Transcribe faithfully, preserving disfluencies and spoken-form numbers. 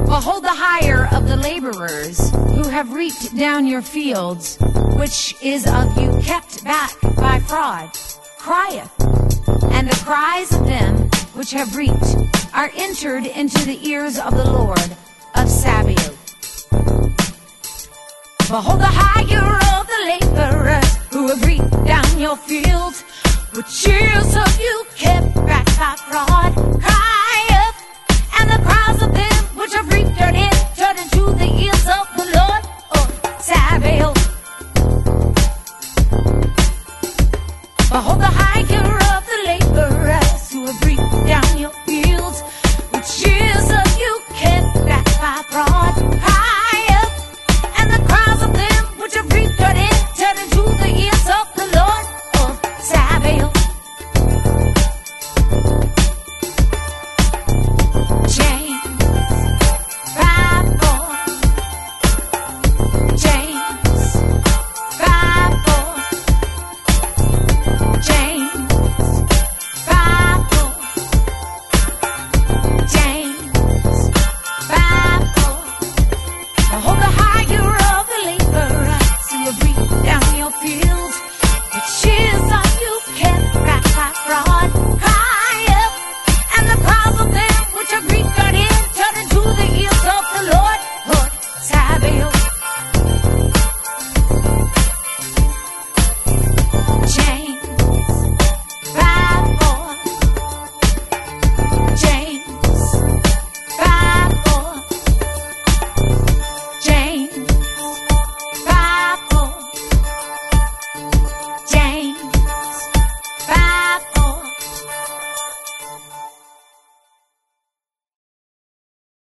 Behold the hire of the laborers who have reaped down your fields, which is of you kept back by fraud, crieth, and the cries of them which have reaped are entered into the ears of the Lord of Sabaoth. Behold the hire of the laborers who have reaped down your fields, which is of you kept back by fraud,